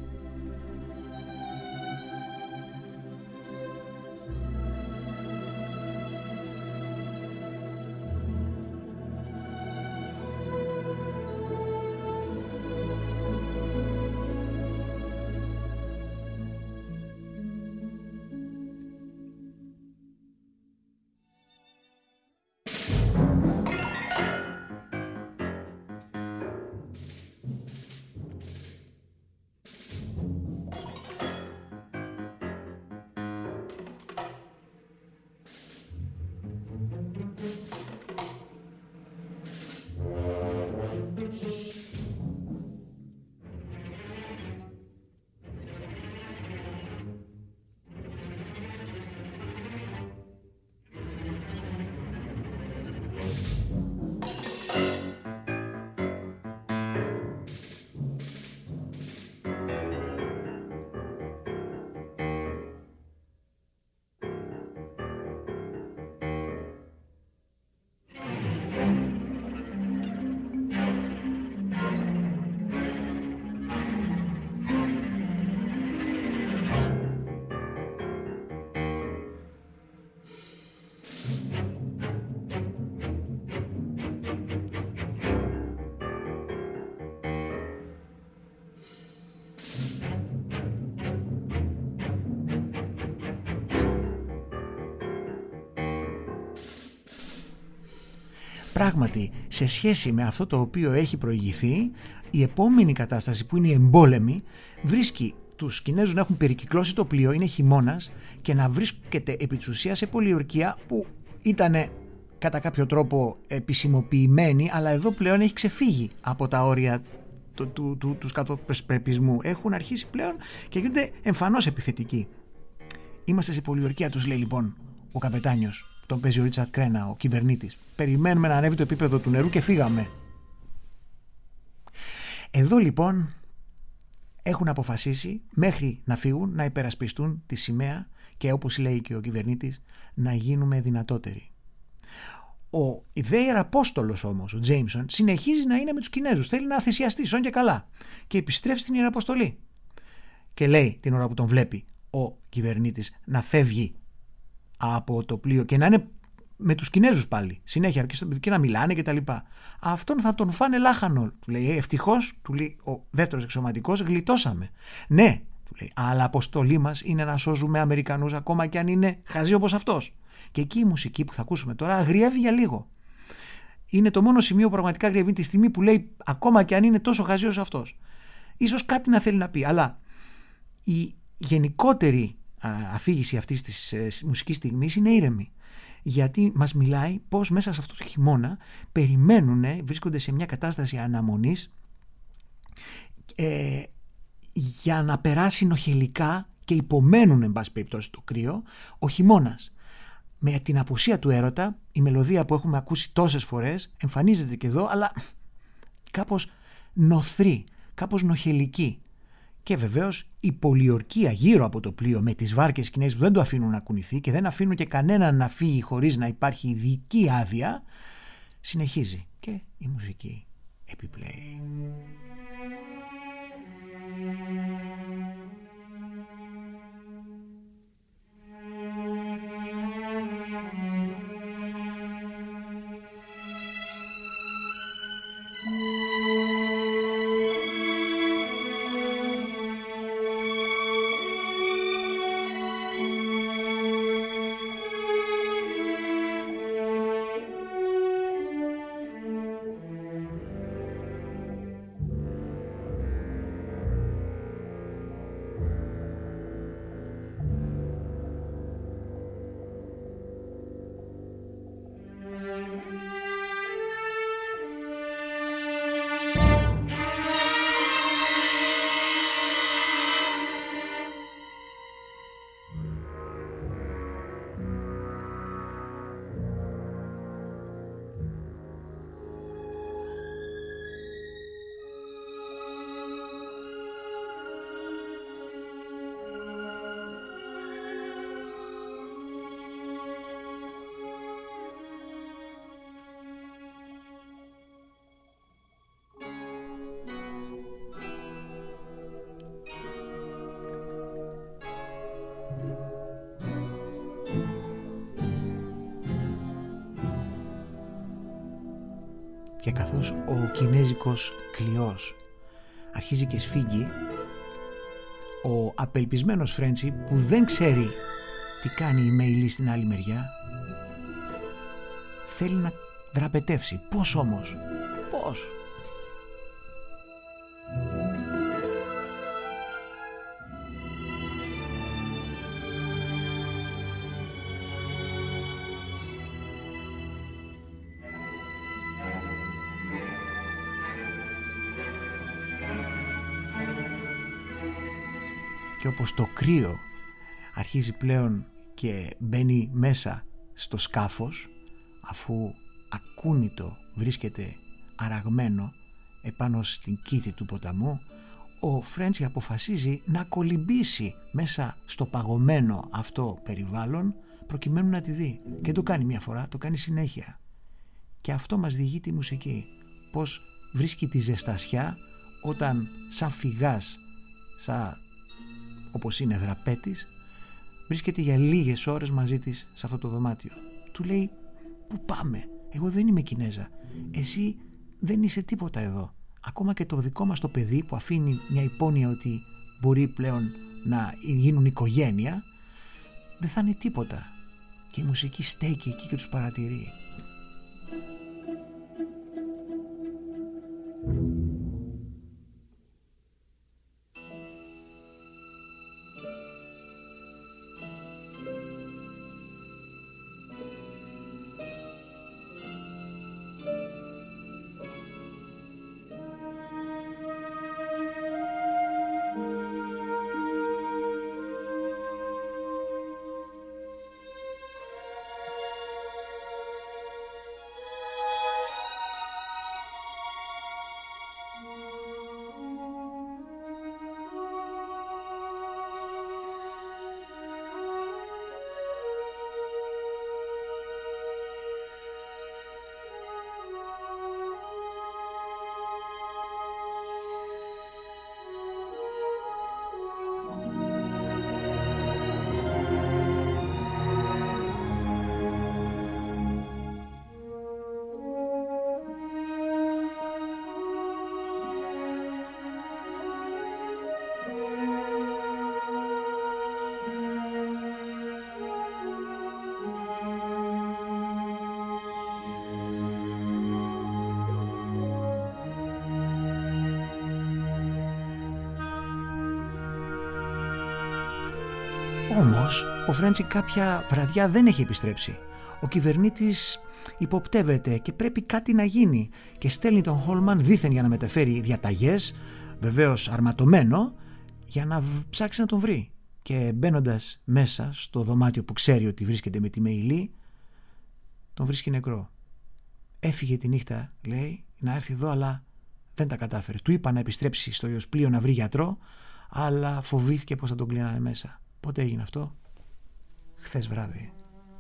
Πράγματι, σε σχέση με αυτό το οποίο έχει προηγηθεί, η επόμενη κατάσταση που είναι η εμπόλεμη βρίσκει τους Κινέζους να έχουν περικυκλώσει το πλοίο, είναι χειμώνας, και να βρίσκεται επί της ουσίας σε πολιορκία που ήταν κατά κάποιο τρόπο επισημοποιημένη, αλλά εδώ πλέον έχει ξεφύγει από τα όρια του σκατοπρεπισμού. Έχουν αρχίσει πλέον και γίνονται εμφανώς επιθετικοί. «Είμαστε σε πολιορκία», τους λέει λοιπόν ο καπετάνιος. Τον παίζει ο Ρίτσαρντ Κρένα, ο κυβερνήτης. «Περιμένουμε να ανέβει το επίπεδο του νερού και φύγαμε». Εδώ λοιπόν έχουν αποφασίσει μέχρι να φύγουν να υπερασπιστούν τη σημαία και, όπως λέει και ο κυβερνήτης, να γίνουμε δυνατότεροι. Ο ιδέιερ Απόστολος όμως, ο Τζέιμσον, συνεχίζει να είναι με τους Κινέζους. Θέλει να θυσιαστεί, σόν και καλά. Και επιστρέφει στην Ιεραποστολή. Και λέει την ώρα που τον βλέπει ο κυβερνήτης να φεύγει από το πλοίο και να είναι με τους Κινέζους πάλι συνέχεια και να μιλάνε και τα λοιπά. «Αυτόν θα τον φάνε λάχανο», του λέει. «Ευτυχώς», του λέει ο δεύτερος εξωματικός, «γλιτώσαμε». «Ναι», του λέει, «αλλά αποστολή μας είναι να σώζουμε Αμερικανούς ακόμα και αν είναι χαζοί όπως αυτός». Και εκεί η μουσική που θα ακούσουμε τώρα αγριεύει για λίγο. Είναι το μόνο σημείο που πραγματικά αγριεύει τη στιγμή που λέει ακόμα και αν είναι τόσο χαζοί ως αυτός. Ίσως κάτι να θέλει να πει, αλλά η γενικότερη αφήγηση αυτής της μουσικής στιγμής είναι ήρεμη. Γιατί μας μιλάει πως μέσα σε αυτό το χειμώνα περιμένουν, βρίσκονται σε μια κατάσταση αναμονής για να περάσει νοχελικά και υπομένουν εν πάση περιπτώσει το κρύο ο χειμώνας. Με την απουσία του έρωτα, η μελωδία που έχουμε ακούσει τόσες φορές εμφανίζεται και εδώ, αλλά κάπως νοθρή, κάπως νοχελική. Και βεβαίως η πολιορκία γύρω από το πλοίο με τις βάρκες Κινέζοι που δεν το αφήνουν να κουνηθεί και δεν αφήνουν και κανέναν να φύγει χωρίς να υπάρχει ειδική άδεια, συνεχίζει και η μουσική επιπλέει. Και καθώς ο κινέζικος κλειός αρχίζει και σφίγγει, ο απελπισμένος Φρέντσι που δεν ξέρει τι κάνει η Μέιλι στην άλλη μεριά θέλει να δραπετεύσει. Πώς όμως, πώς? Και όπως το κρύο αρχίζει πλέον και μπαίνει μέσα στο σκάφος, αφού ακούνητο βρίσκεται αραγμένο επάνω στην κήτη του ποταμού, ο Φρέντσι αποφασίζει να κολυμπήσει μέσα στο παγωμένο αυτό περιβάλλον προκειμένου να τη δει. Και το κάνει μια φορά, το κάνει συνέχεια. Και αυτό μας διηγεί τη μουσική. Πώς βρίσκει τη ζεστασιά όταν σαν φυγάς, όπως είναι δραπέτης, βρίσκεται για λίγες ώρες μαζί της σε αυτό το δωμάτιο. Του λέει, πού πάμε? Εγώ δεν είμαι Κινέζα. Εσύ δεν είσαι τίποτα εδώ. Ακόμα και το δικό μας το παιδί που αφήνει μια υπόνοια ότι μπορεί πλέον να γίνουν οικογένεια, δεν θα είναι τίποτα. Και η μουσική στέκει εκεί και τους παρατηρεί. Όμως ο Φρέντσι κάποια βραδιά δεν έχει επιστρέψει. Ο κυβερνήτης υποπτεύεται και πρέπει κάτι να γίνει και στέλνει τον Χόλμαν δήθεν για να μεταφέρει διαταγές, βεβαίως αρματωμένο, για να ψάξει να τον βρει. Και μπαίνοντας μέσα στο δωμάτιο που ξέρει ότι βρίσκεται με τη Μέιλι, τον βρίσκει νεκρό. Έφυγε τη νύχτα, λέει, να έρθει εδώ, αλλά Δεν τα κατάφερε. Του είπα να επιστρέψει στο πλοίο να βρει γιατρό, αλλά φοβήθηκε πως θα τον κλείνανε μέσα. Πότε έγινε αυτό? Χθες βράδυ.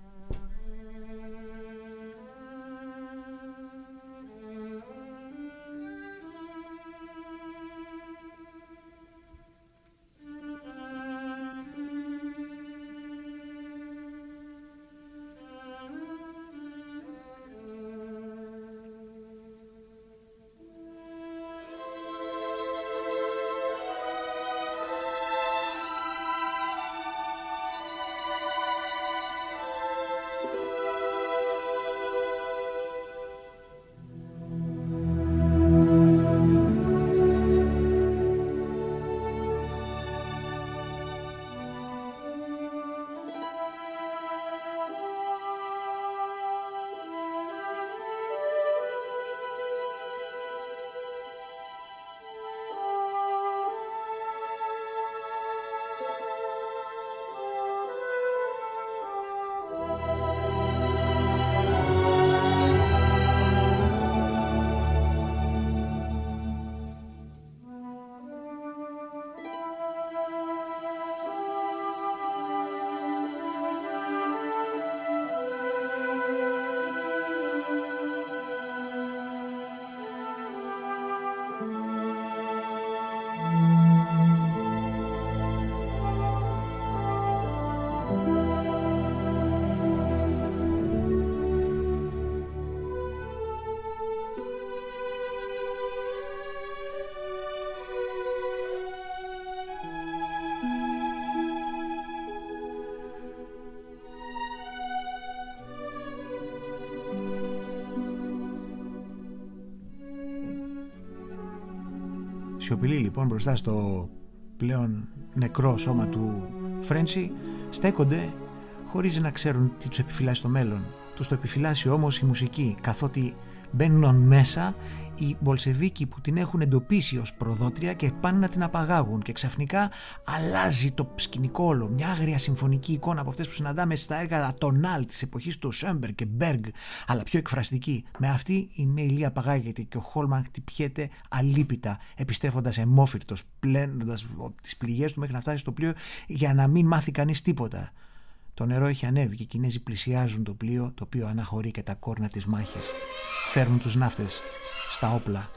Σιωπηλοί λοιπόν μπροστά στο πλέον νεκρό σώμα του Φρέντσι στέκονται χωρίς να ξέρουν τι τους επιφυλάσσει το μέλλον. Τους το επιφυλάσσει όμως η μουσική, καθότι μπαίνουν μέσα οι Μπολσεβίκοι που την έχουν εντοπίσει ως προδότρια και πάνε να την απαγάγουν και ξαφνικά αλλάζει το σκηνικό όλο. Μια άγρια συμφωνική εικόνα από αυτές που συναντάμε στα έργα Ατονάλ της εποχής του Σόμπερ και Μπέργκ, αλλά πιο εκφραστική. Με αυτή η Μέιλι απαγάγεται και ο Χόλμαν χτυπιέται αλίπητα, επιστρέφοντας αιμόφυρτος, πλένοντας τις πληγές του μέχρι να φτάσει στο πλοίο για να μην μάθει κανείς τίποτα. Το νερό έχει ανέβει και οι Κινέζοι πλησιάζουν το πλοίο, το οποίο αναχωρεί και τα κόρνα της μάχης. Φέρνουν τους ναύτες στα όπλα.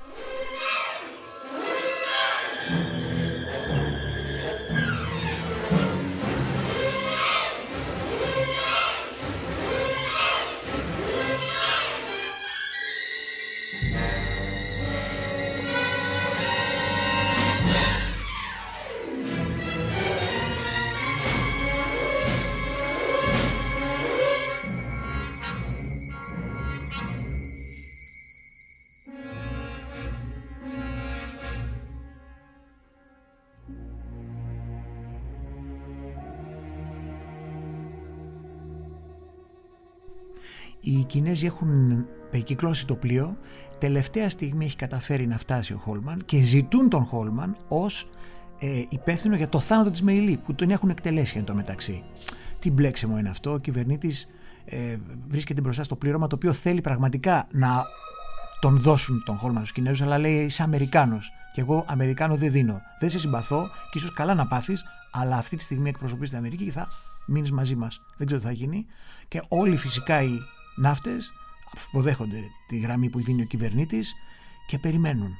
Οι Κινέζοι έχουν περικυκλώσει το πλοίο. Τελευταία στιγμή έχει καταφέρει να φτάσει ο Χόλμαν και ζητούν τον Χόλμαν ως υπεύθυνο για το θάνατο της Μέιλι που τον έχουν εκτελέσει εν τω μεταξύ. Τι μπλέξιμο είναι αυτό. Ο κυβερνήτης βρίσκεται μπροστά στο πλήρωμα το οποίο θέλει πραγματικά να τον δώσουν τον Χόλμαν στους Κινέζους, αλλά λέει είσαι Αμερικάνος και εγώ Αμερικάνο δεν δίνω. Δεν σε συμπαθώ και ίσως καλά να πάθεις, αλλά αυτή τη στιγμή εκπροσωπείς την Αμερική και θα μείνεις μαζί μας. Δεν ξέρω τι θα γίνει. Και όλοι φυσικά οι ναύτες αποδέχονται τη γραμμή που δίνει ο κυβερνήτης και περιμένουν.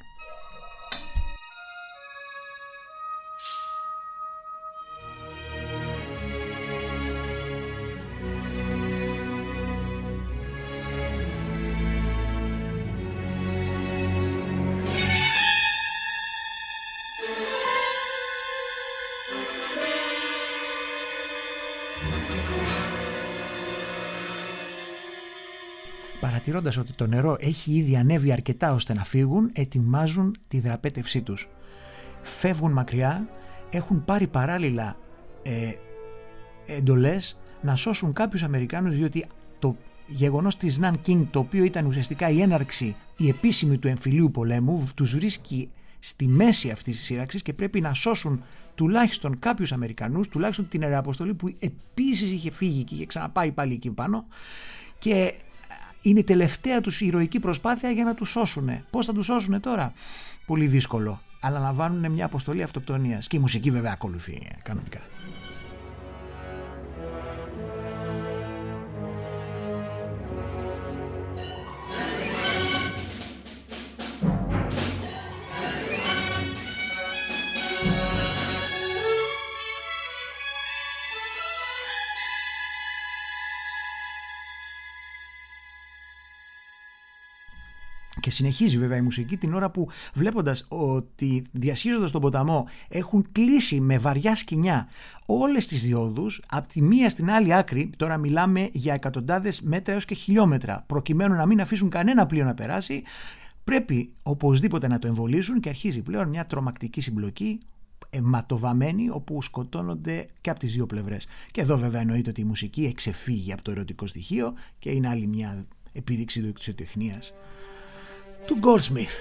Παρατηρώντας ότι το νερό έχει ήδη ανέβει αρκετά ώστε να φύγουν, ετοιμάζουν τη δραπέτευσή τους. Φεύγουν μακριά, έχουν πάρει παράλληλα εντολές να σώσουν κάποιους Αμερικάνους, διότι το γεγονός της Νανκίνγκ, το οποίο ήταν ουσιαστικά η έναρξη, η επίσημη του εμφυλίου πολέμου, τους βρίσκει στη μέση αυτής της σύραξης και πρέπει να σώσουν τουλάχιστον κάποιους Αμερικανούς, τουλάχιστον την αεραποστολή που επίσης είχε φύγει και είχε ξαναπάει πάλι εκεί πάνω. Και είναι η τελευταία τους ηρωική προσπάθεια για να τους σώσουν. Πώς θα τους σώσουν τώρα? Πολύ δύσκολο. Αλλά λαμβάνουν μια αποστολή αυτοκτονίας. Και η μουσική βέβαια ακολουθεί κανονικά. Και συνεχίζει βέβαια η μουσική την ώρα που, βλέποντας ότι διασχίζοντας τον ποταμό έχουν κλείσει με βαριά σκοινιά όλες τις διόδους από τη μία στην άλλη άκρη, τώρα μιλάμε για εκατοντάδες μέτρα έως και χιλιόμετρα, προκειμένου να μην αφήσουν κανένα πλοίο να περάσει, πρέπει οπωσδήποτε να το εμβολήσουν και αρχίζει πλέον μια τρομακτική συμπλοκή αιματοβαμμένη, όπου σκοτώνονται και από τις δύο πλευρές. Και εδώ βέβαια εννοείται ότι η μουσική εξεφύγει από το ερωτικό στοιχείο και είναι άλλη μια επίδειξη δεξιοτεχνίας του Goldsmith.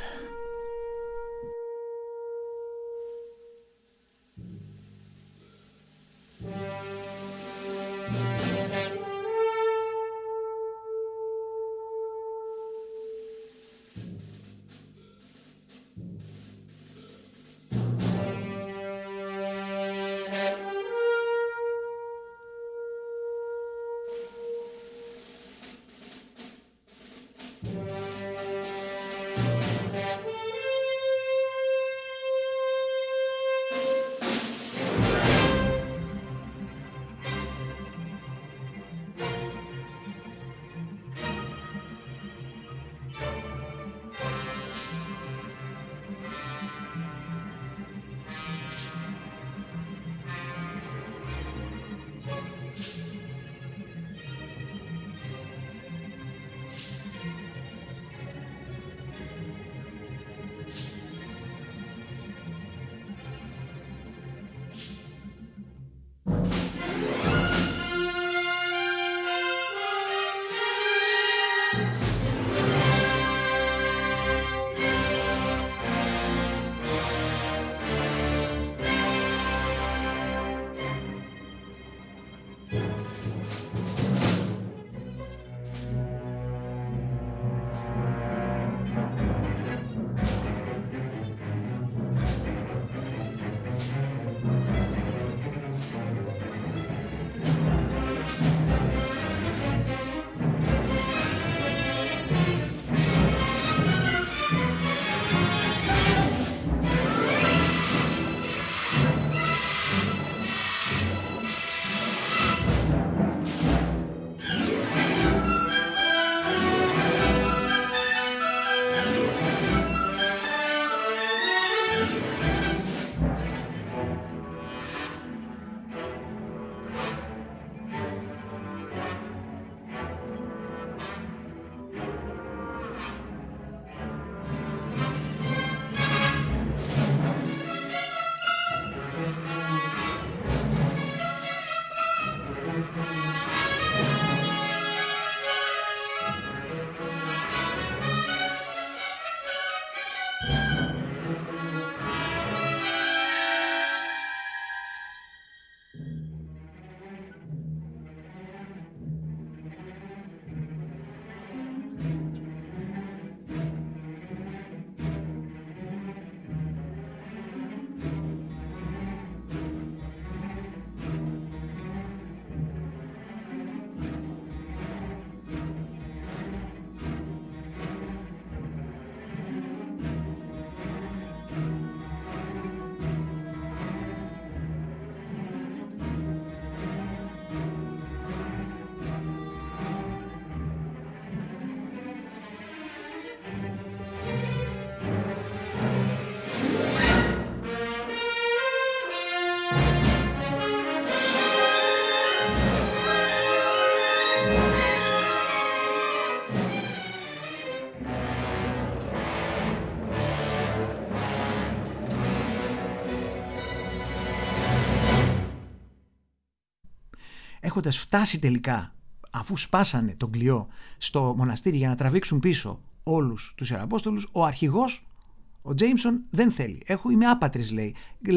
Έχοντας φτάσει τελικά, αφού σπάσανε τον κλειό στο μοναστήρι για να τραβήξουν πίσω όλους τους Ιεραπόστολους, ο αρχηγός, ο Τζέιμσον, δεν θέλει. Είμαι άπατρης, λέει.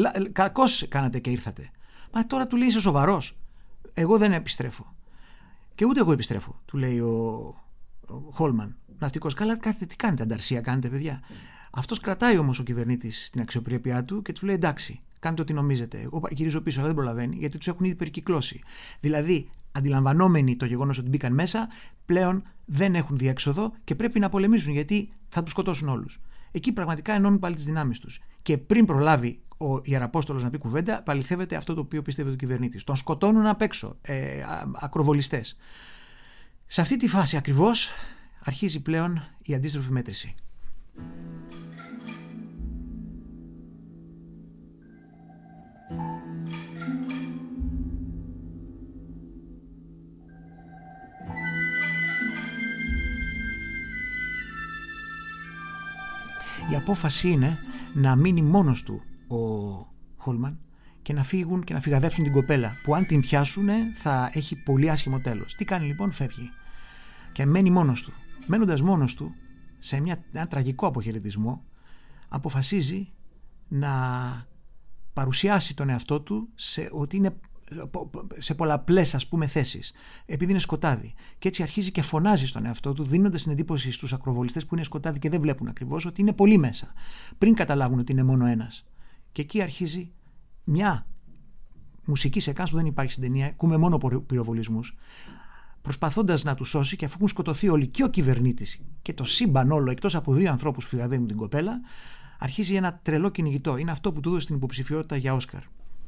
Κακώς κάνατε και ήρθατε. Μα τώρα, του λέει, είσαι σοβαρός? Εγώ δεν επιστρέφω. Και ούτε εγώ επιστρέφω, του λέει Χόλμαν, ναυτικός. Καλά, τι κάνετε, ανταρσία κάνετε, παιδιά. Αυτός κρατάει όμως ο κυβερνήτης την αξιοπρέπειά του και του λέει: εντάξει, κάντε ό,τι νομίζετε. Εγώ γυρίζω πίσω, αλλά δεν προλαβαίνει, γιατί τους έχουν ήδη περικυκλώσει. Δηλαδή, αντιλαμβανόμενοι το γεγονός ότι μπήκαν μέσα, πλέον δεν έχουν διέξοδο και πρέπει να πολεμήσουν, γιατί θα τους σκοτώσουν όλους. Εκεί πραγματικά ενώνουν πάλι τις δυνάμεις τους. Και πριν προλάβει ο Ιεραπόστολος να πει κουβέντα, παληθεύεται αυτό το οποίο πιστεύει ο κυβερνήτης. Τον σκοτώνουν απ' έξω, ακροβολιστές. Σε αυτή τη φάση ακριβώς αρχίζει πλέον η αντίστροφη μέτρηση. Η απόφαση είναι να μείνει μόνος του ο Χόλμαν και να φύγουν και να φυγαδέψουν την κοπέλα, που αν την πιάσουν θα έχει πολύ άσχημο τέλος. Τι κάνει λοιπόν? Φεύγει και μένει μόνος του. Μένοντας μόνος του σε ένα τραγικό αποχαιρετισμό, αποφασίζει να παρουσιάσει τον εαυτό του ότι είναι σε πολλαπλές, ας πούμε, θέσεις, επειδή είναι σκοτάδι. Και έτσι αρχίζει και φωνάζει στον εαυτό του, δίνοντας την εντύπωση στους ακροβολιστές που είναι σκοτάδι και δεν βλέπουν ακριβώς ότι είναι πολύ μέσα, πριν καταλάβουν ότι είναι μόνο ένας. Και εκεί αρχίζει μια μουσική σεκάνς που δεν υπάρχει στην ταινία, ακούμε μόνο πυροβολισμούς, προσπαθώντας να του σώσει, και αφού έχουν σκοτωθεί όλοι, και ο κυβερνήτης και το σύμπαν όλο, εκτός από 2 ανθρώπους που φυγαδεύουν την κοπέλα, αρχίζει ένα τρελό κυνηγητό. Είναι αυτό που του έδωσε την υποψηφιότητα για Όσκαρ.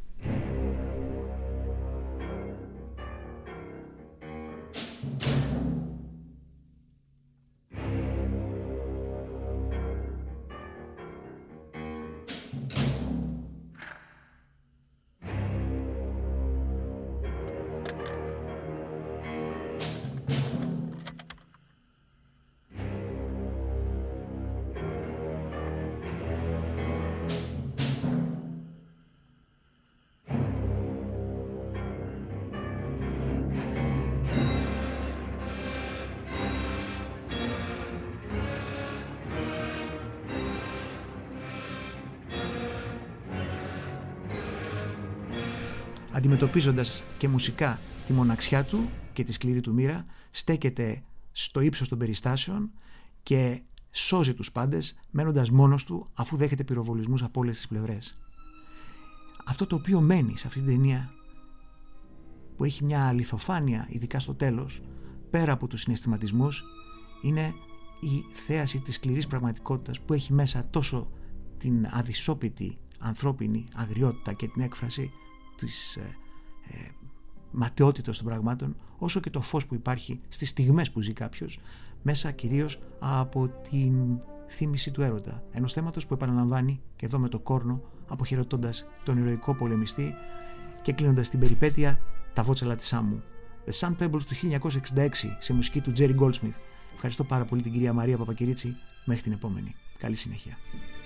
Αντιμετωπίζοντας και μουσικά τη μοναξιά του και τη σκληρή του μοίρα, στέκεται στο ύψος των περιστάσεων και σώζει τους πάντες, μένοντας μόνος του, αφού δέχεται πυροβολισμούς από όλες τις πλευρές. Αυτό το οποίο μένει σε αυτή την ταινία, που έχει μια αληθοφάνεια ειδικά στο τέλος, πέρα από τους συναισθηματισμούς, είναι η θέαση της σκληρής πραγματικότητας, που έχει μέσα τόσο την αδυσόπιτη ανθρώπινη αγριότητα και την έκφραση της ματαιότητας των πραγμάτων, όσο και το φως που υπάρχει στις στιγμές που ζει κάποιος, μέσα κυρίως από την θύμηση του έρωτα, ενός θέματος που επαναλαμβάνει και εδώ με το κόρνο, αποχαιρετώντας τον ηρωικό πολεμιστή και κλείνοντας την περιπέτεια τα βότσαλα της άμμου. The Sun Pebbles του 1966 σε μουσική του Jerry Goldsmith. Ευχαριστώ πάρα πολύ την κυρία Μαρία Παπακυρίτσι. Μέχρι την επόμενη. Καλή συνέχεια.